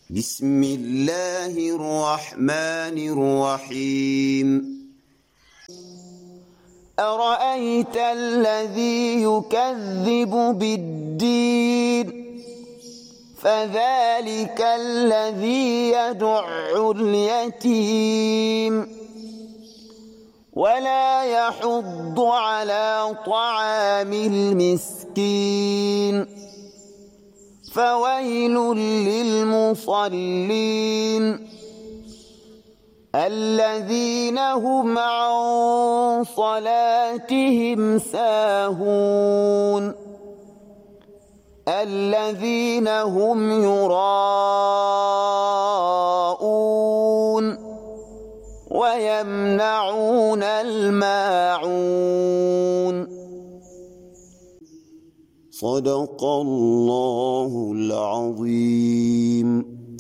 بسم الله الرحمن الرحيم أرأيت الذي يكذب بالدين فذلك الذي يدع اليتيم ولا يحض على طعام المسكين فويل للمصلين الذين هم عن صلاتهم ساهون الذين هم يراءون ويمنعون الماعون. صدق الله العظيم.